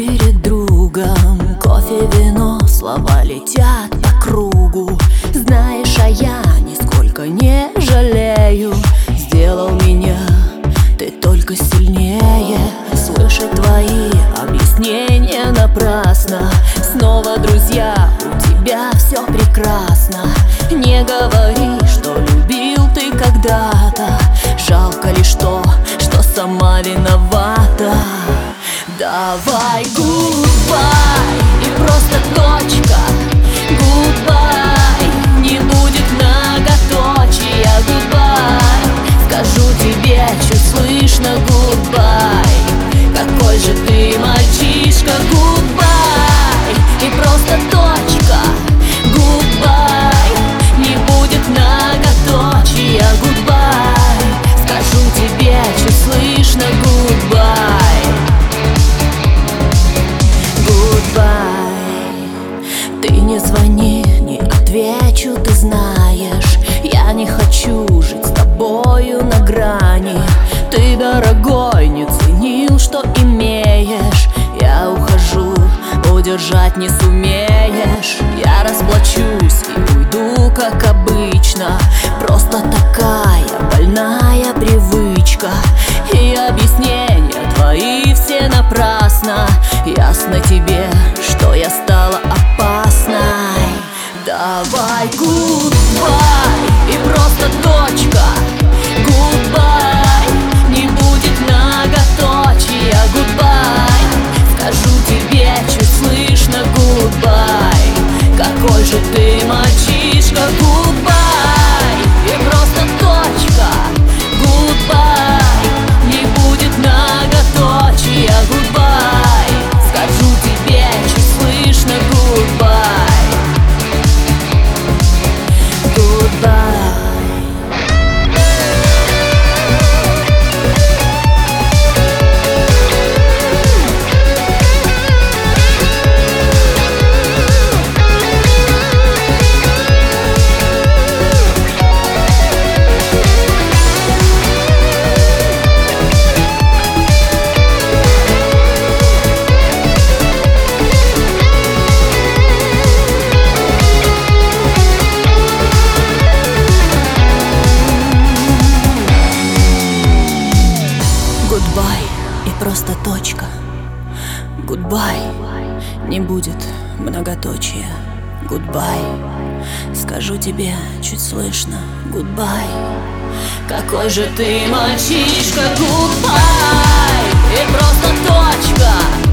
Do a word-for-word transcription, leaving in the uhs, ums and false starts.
перед другом. Кофе, вино, слова летят по кругу. Знаешь, а я нисколько не жалею. Сделал меня ты только сильнее. Слышать твои объяснения напрасно. Снова, друзья, у тебя все прекрасно. Не говори, что любил ты когда-то. Жалко лишь то, что сама виновата. Давай гудбай и просто точка. Гудбай, не будет многоточия. Гудбай, скажу тебе чуть слышно. Гудбай, какой же ты мальчишка. Гудбай и просто точка. Гудбай, не будет многоточия. Гудбай, скажу тебе чуть слышно. Гудбай. Ты не звони, не отвечу, ты знаешь. Я не хочу жить с тобою на грани. Ты, дорогой, не ценил, что имеешь. Я ухожу, удержать не сумеешь. Я расплачусь и уйду, как обычно. Просто такая больная привычка. И объяснения твои все напрасно. Ясно тебе, что я стала опасной. Давай гудбай и просто точка. Гудбай, не будет многоточия. Гудбай, скажу тебе чуть слышно. Гудбай, какой же ты мальчишка. Гудбай и просто точка. Гудбай, не будет многоточия. Гудбай, скажу тебе чуть слышно. Гудбай. Гудбай и просто точка. Гудбай, не будет многоточия. Гудбай, скажу тебе чуть слышно. Гудбай, какой же ты мальчишка. Гудбай и просто точка.